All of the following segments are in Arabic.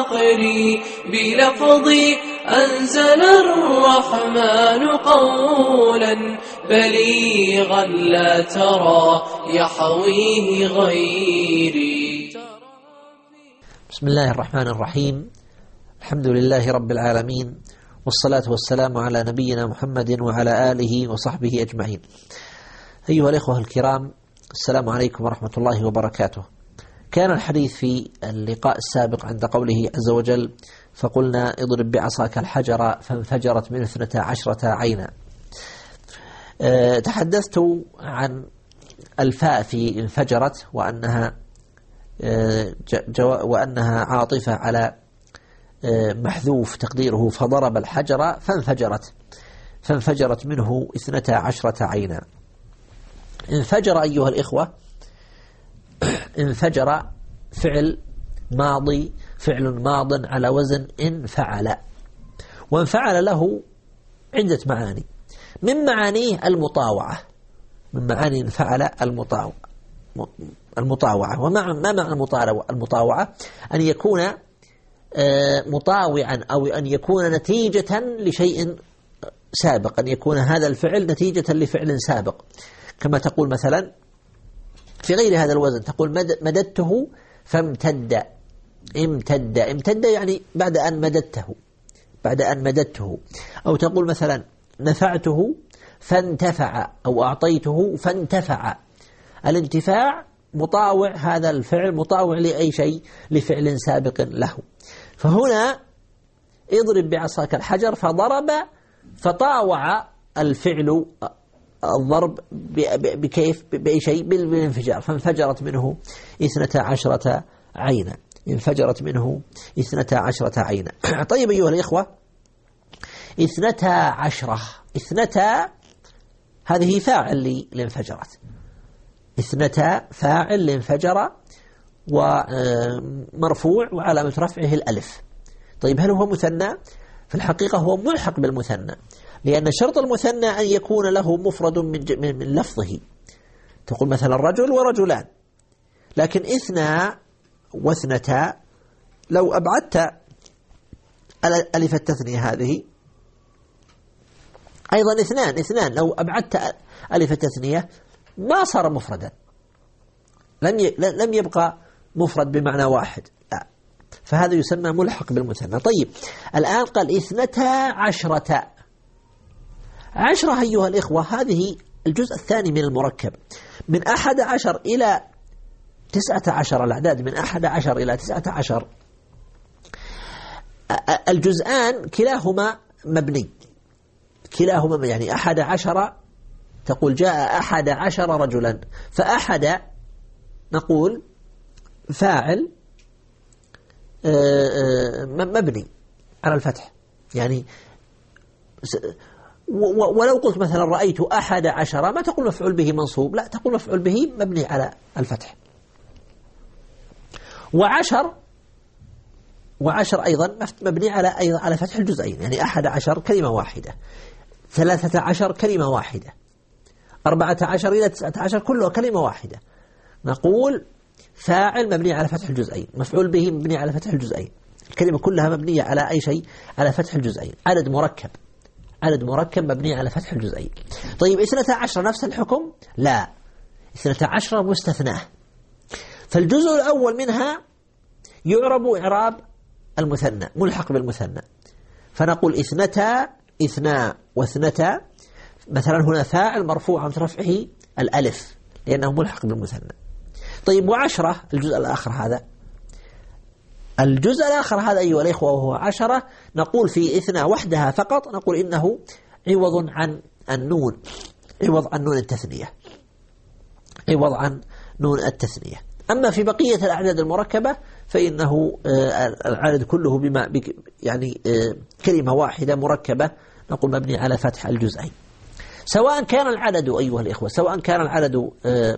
فاخري بلفظي أنزل الرحمن قولا بليغا لا ترى يحويه غيري. بسم الله الرحمن الرحيم. الحمد لله رب العالمين، والصلاة والسلام على نبينا محمد وعلى آله وصحبه أجمعين. أيها الإخوة الكرام، السلام عليكم ورحمة الله وبركاته. كان الحديث في اللقاء السابق عند قوله عز وجل: فقلنا اضرب بعصاك الحجر فانفجرت منه 12 عينا. تحدثت عن الفاء في انفجرت وأنها عاطفة على محذوف تقديره فضرب الحجر فانفجرت منه 12 عينا. انفجر أيها الإخوة، انفجر فعل ماض على وزن انفعل، وانفعل له عدة معاني. من معانيه المطاوعة، من معاني انفعل المطاوعة. ما معنى المطاوعة؟ أن يكون مطاوعا أو أن يكون نتيجة لشيء سابق، أن يكون هذا الفعل نتيجة لفعل سابق. كما تقول مثلا في غير هذا الوزن، تقول مددته فامتد. امتد يعني بعد أن مددته. أو تقول مثلا نفعته فانتفع، أو أعطيته فانتفع. الانتفاع مطاوع، هذا الفعل مطاوع لأي شيء، لفعل سابق له. فهنا اضرب بعصاك الحجر فضرب، فطاوع الفعل الضرب بكيف؟ بأي شيء؟ بالانفجار. فانفجرت منه 12 عينا. انفجرت منه 12 عينا. طيب أيها الإخوة، 12 هذه فاعل لانفجرت، 2 فاعل لانفجر ومرفوع وعلامة رفعه الألف. طيب هل هو مثنى؟ في الحقيقة هو ملحق بالمثنى، لأن شرط المثنى أن يكون له مفرد من لفظه. تقول مثلا رجل ورجلان، لكن 2 و2 لو أبعدت ألف التثنية هذه، أيضا 2 لو أبعدت ألف التثنية ما صار مفردا، لم يبقى مفرد بمعنى واحد، لا. فهذا يسمى ملحق بالمثنى. طيب الآن قال 12 أيها الإخوة، هذه الجزء الثاني من المركب، من 11 إلى 19. الأعداد من 11 إلى 19 الجزءان كلاهما مبني، كلاهما يعني 11. تقول جاء 11 رجلا، فأحد نقول فاعل مبني على الفتح يعني. ولو قلت مثلا رأيت 11 ما تقول مفعول به منصوب، لا، تقول مفعول به مبني على الفتح. وعشر أيضا مبني على فتح الجزئين، يعني 11 كلمة واحدة، 13 كلمة واحدة، 14 إلى 19 كلها كلمة واحدة. نقول فاعل مبني على فتح الجزئين، مفعول به مبني على فتح الجزئين، الكلمة كلها مبنية على أي شيء؟ على فتح الجزئين. عدد مركب مبني على فتح الجزئين. طيب 12 نفس الحكم؟ لا، 12 مستثناه. فالجزء الأول منها يعرب إعراب المثنى، ملحق بالمثنى. فنقول 2 و2، مثلا هنا فاعل مرفوع عن رفعه الألف لأنه ملحق بالمثنى. طيب و10 الجزء الآخر هذا أيها الإخوة وهو 10، نقول في 2 وحدها فقط، نقول إنه عوض عن النون، عوض عن نون التثنية. أما في بقية الأعداد المركبة فإنه العدد كله يعني كلمة واحدة مركبة، نقول مبني على فتح الجزئين. سواء كان العدد أيها الإخوة، سواء كان العدد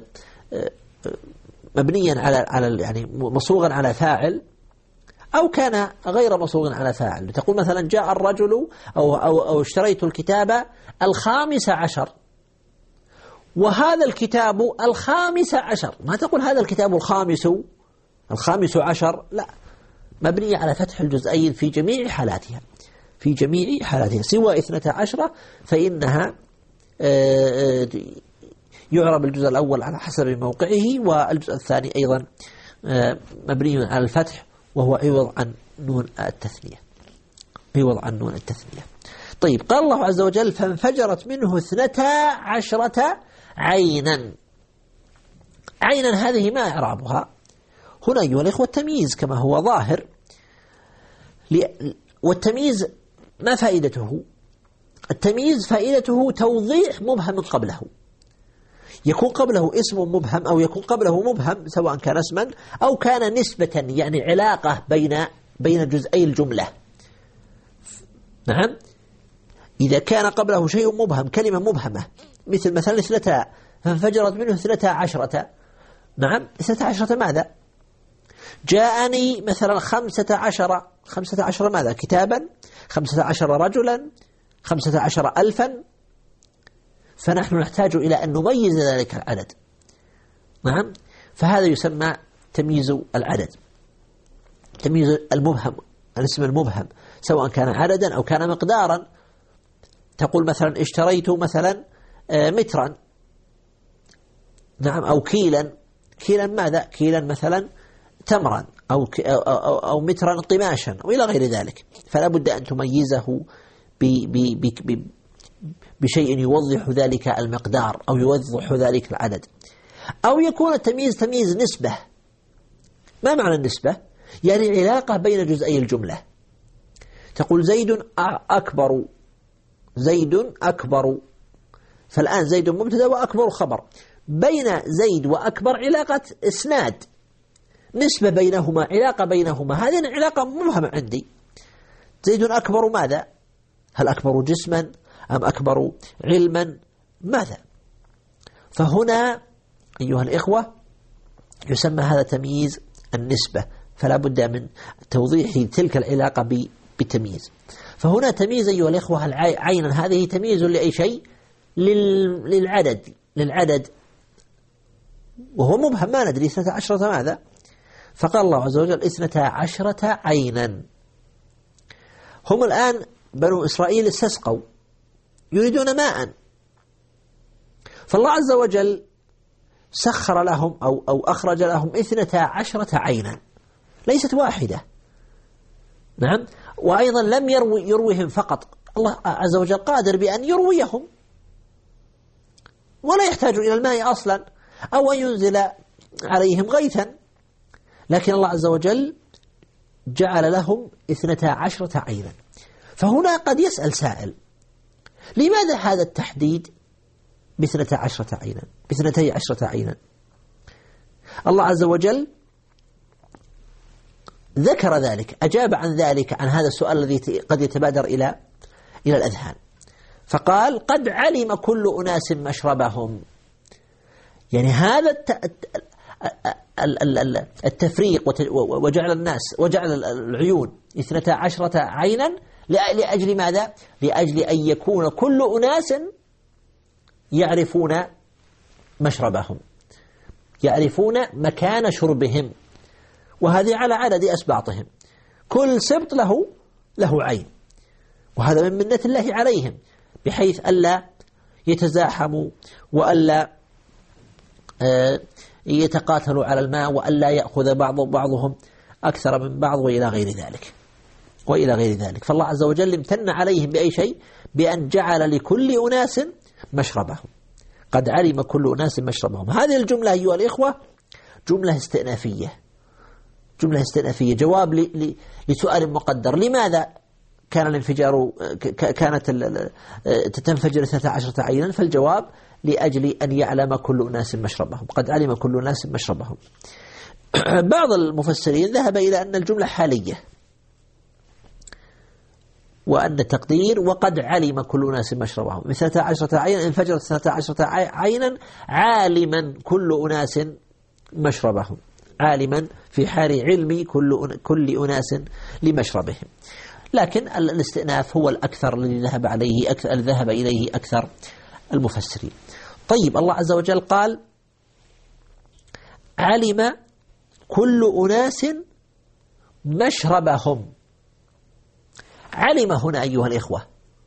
مبنيا على يعني مصوغا على فاعل، أو كان غير مصوغ على فاعل. تقول مثلا جاء الرجل أو اشتريت الكتاب 15، وهذا الكتاب 15، ما تقول هذا الكتاب 15 لا، مبنية على فتح الجزئين في جميع حالاتها، في جميع حالاتها، سوى 12 فإنها يعرب الجزء الأول على حسب موقعه، والجزء الثاني أيضا مبني على الفتح وهو عوض عن نون التثنية، عوض عن نون التثنية. طيب، قال الله عز وجل فانفجرت منه 12 عينا. عينا هذه ما إعرابها هنا أيها الإخوة؟ التمييز كما هو ظاهر، والتمييز ما فائدته؟ التمييز فائدته توضيح مبهم قبله، يكون قبله اسم مبهم أو يكون قبله مبهم، سواء كان اسما أو كان نسبة، يعني علاقة بين جزئي الجملة. نعم، إذا كان قبله شيء مبهم، كلمة مبهمة، مثلا اثنتا، فانفجرت منه 12. نعم، 12 ماذا؟ جاءني مثلا 15 ماذا؟ كتابا، 15 رجلا، 15,000. فنحن نحتاج إلى أن نميز ذلك العدد. نعم، فهذا يسمى تمييز العدد، تمييز المبهم، الاسم المبهم، سواء كان عددا أو كان مقدارا. تقول مثلا اشتريت مثلا مترا، نعم، أو كيلا. كيلا ماذا؟ كيلا مثلا تمرا، أو مترا قماشا، وإلى غير ذلك. فلا بد أن تميزه بشيء يوضح ذلك المقدار أو يوضح ذلك العدد. أو يكون التمييز تمييز نسبة. ما معنى النسبة؟ يعني علاقة بين جزئي الجملة. تقول زيد أكبر، زيد أكبر، فالآن زيد مبتدأ وأكبر خبر، بين زيد وأكبر علاقة إسناد، نسبة بينهما، علاقة بينهما، هذه علاقة مبهمة عندي. زيد أكبر ماذا؟ هل أكبر جسما أم أكبر علما؟ ماذا؟ فهنا أيها الإخوة يسمى هذا تمييز النسبة، فلا بد من توضيح تلك العلاقة بالتمييز. فهنا تمييز أيها الإخوة عينا، هذه تمييز لأي شيء؟ للعدد، وهو مبهم، ما ندري 12 ماذا. فقال الله عز وجل 12 عينا. هم الآن بنو إسرائيل استسقوا، يريدون ماء، فالله عز وجل سخر لهم أو أخرج لهم 12 عينا، ليست واحدة. نعم، وأيضا لم يروهم فقط، الله عز وجل قادر بأن يرويهم ولا يحتاج إلى الماء أصلا، أو أن ينزل عليهم غيثا، لكن الله عز وجل جعل لهم 12 عينا. فهنا قد يسأل سائل: لماذا هذا التحديد ب12 عينا، ب12 عينا؟ الله عز وجل ذكر ذلك، أجاب عن ذلك، عن هذا السؤال الذي قد يتبادر إلى الأذهان، فقال: قد علم كل أناس مشربهم. يعني هذا التفريق وجعل الناس وجعل العيون 12 عينا لأجل ماذا؟ لأجل أن يكون كل أناس يعرفون مشربهم، يعرفون مكان شربهم، وهذه على عدد أسباطهم، كل سبط له عين، وهذا من منة الله عليهم، بحيث ألا يتزاحموا وألا يتقاتلوا على الماء، وألا يأخذ بعضهم أكثر من بعض، وإلى غير ذلك. فالله عز وجل امتن عليهم بأي شيء؟ بأن جعل لكل أناس مشربهم. قد علم كل أناس مشربهم. هذه الجملة أيها الإخوة جملة استئنافية، جملة استئنافية، جواب لسؤال مقدر: لماذا كان الانفجار، كانت تنفجر 12 عينا؟ فالجواب: لأجل أن يعلم كل أناس مشربهم، قد علم كل أناس مشربهم. بعض المفسرين ذهب إلى أن الجملة حالية، وأن التقدير: وقد علم كل أناس مشربهم، من 12 عينا انفجرت 12 عينا عالما كل أناس مشربهم، عالما في حال علم كل أناس لمشربهم. لكن الاستئناف هو الأكثر الذي ذهب إليه أكثر المفسرين. طيب، الله عز وجل قال: علم كل أناس مشربهم. علم هنا أيها الإخوة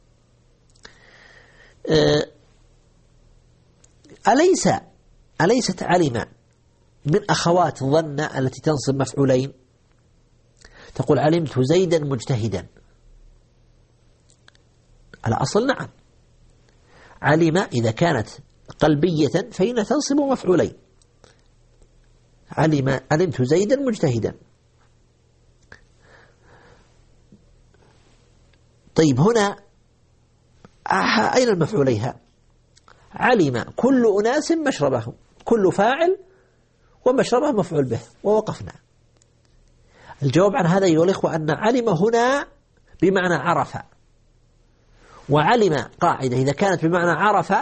أليست علم من أخوات ظن التي تنصب مفعولين؟ تقول علمت زيدا مجتهدا، على أصل نعم. علم إذا كانت قلبية فإنها تنصب مفعولين. علمت زيدا مجتهدا. طيب هنا أين المفعوليها؟ علم كل أناس مشربهم، كل فاعل ومشربه مفعول به، ووقفنا. الجواب عن هذا أيها الإخوة أن علم هنا بمعنى عرف، وعلم قاعدة إذا كانت بمعنى عرف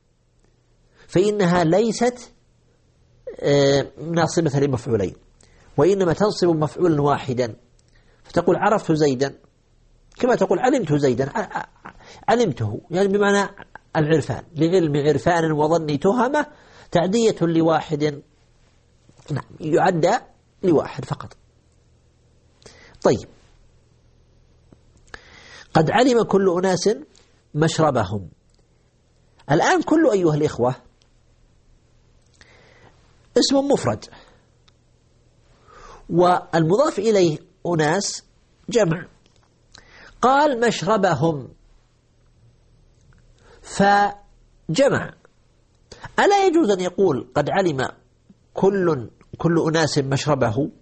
فإنها ليست ناصبة لمفعولين، وإنما تنصب مفعولا واحدا. فتقول عرفت زيدا كما تقول علمت زيدا، علمته يعني بمعنى العرفان، لعلم عرفان وظني تهمة تعدية لواحد، نعم يعدى لواحد فقط. طيب قد علم كل أناس مشربهم. الآن كل أيها الإخوة اسم مفرد، والمضاف إليه أناس جمع. قال مشربهم فجمع، ألا يجوز أن يقول قد علم كل أناس مشربه؟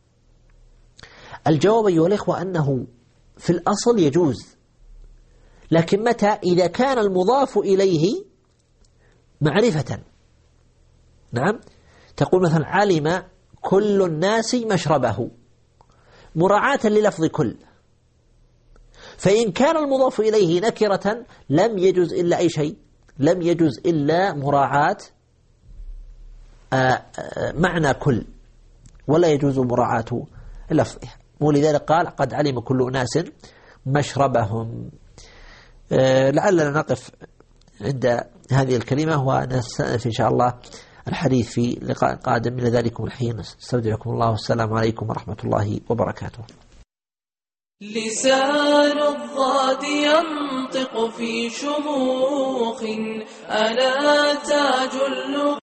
الجواب أيها الإخوة أنه في الأصل يجوز، لكن متى؟ إذا كان المضاف إليه معرفة. نعم، تقول مثلا علم كل الناس مشربه مراعاة للفظ كل. فإن كان المضاف إليه نكرة لم يجوز إلا أي شيء، لم يجوز إلا مراعاة معنى كل، ولا يجوز مراعاة لفظه. ولذلك قال قد علم كل أناس مشربهم. لعلنا نقف عند هذه الكلمة، ونستأنف إن شاء الله الحديث في لقاء قادم. إلى ذلكم الحين استودعكم الله، والسلام عليكم ورحمة الله وبركاته. لسان الضاد ينطق في شموخ، أنا تاج اللغة.